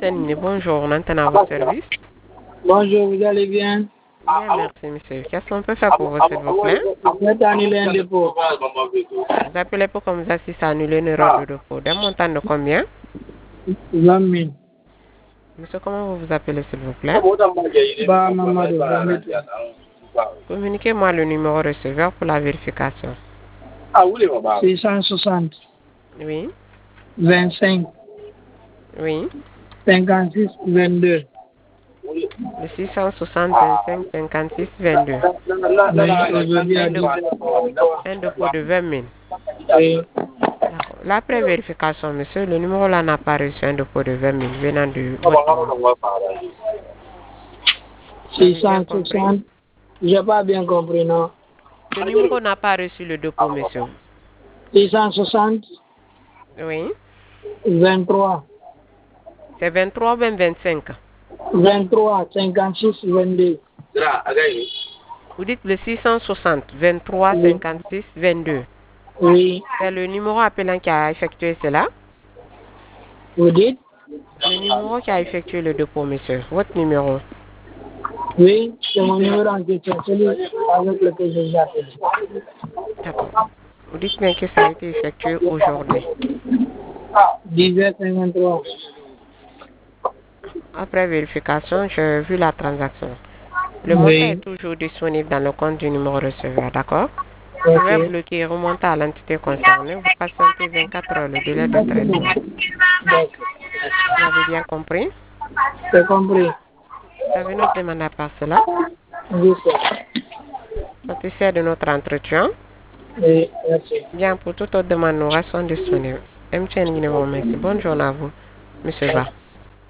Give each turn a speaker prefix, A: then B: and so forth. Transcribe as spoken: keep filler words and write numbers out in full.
A: Senine, bonjour, maintenant à votre service.
B: Bonjour, vous allez bien?
A: Bien, merci, monsieur. Qu'est-ce qu'on peut faire pour vous, s'il vous plaît?
B: Vous êtes annulé un dépôt.
A: Vous appelez pour qu'on vous assiste à annuler une erreur de dépôt. D'un montant de combien?
B: vingt mille.
A: Monsieur, comment vous vous appelez, s'il vous plaît?
B: Bah, Mamadou, vingt mille.
A: Communiquez-moi le numéro receveur pour la vérification.
B: six cent soixante,
A: Oui,
B: vingt-cinq,
A: oui.
B: cinquante-six, vingt-deux.
A: Le six cent soixante, vingt-cinq, cinquante-six, vingt-deux.
B: Oui, aujourd'hui à
A: Un
B: dix.
A: dépôt, un dépôt de vingt mille.
B: Oui.
A: D'accord. L'après vérification, monsieur, le numéro là n'a pas reçu un dépôt de vingt mille venant de votre numéro. Vous avez
B: six
A: bien
B: cent
A: compris?
B: soixante. J'ai pas bien compris, non.
A: Le numéro n'a pas reçu le dépôt, monsieur.
B: six cent soixante,
A: Oui.
B: vingt-trois,
A: C'est vingt-trois ou bien vingt-cinq?
B: vingt-trois, cinquante-six, vingt-deux.
A: Vous dites le six cent soixante, vingt-trois,
B: Oui.
A: cinquante-six, vingt-deux.
B: Oui.
A: C'est le numéro appelant qui a effectué cela?
B: Vous dites?
A: Le numéro qui a effectué le dépôt, monsieur. Votre numéro.
B: Oui, c'est mon numéro en question, celui avec lequel je vous appelle.
A: D'accord. Vous dites bien que ça a été effectué aujourd'hui.
B: dix-huit cinquante-trois.
A: Après vérification, j'ai vu la transaction. Le montant est
B: Oui.
A: toujours disponible dans le compte du numéro receveur, d'accord? Je vais
B: Ok.
A: bloquer et remonter à l'entité concernée. Vous patientez vingt-quatre heures, le délai de traitement.
B: D'accord.
A: Vous avez bien compris?
B: C'est compris.
A: Vous avez notre demande à part cela?
B: Oui, c'est.
A: Satisfait de notre entretien?
B: Oui, merci.
A: Bien, pour toute autre demande, nous restons disponibles. M T N Guinée vous remercie. Bonne journée à vous, Monsieur Ba.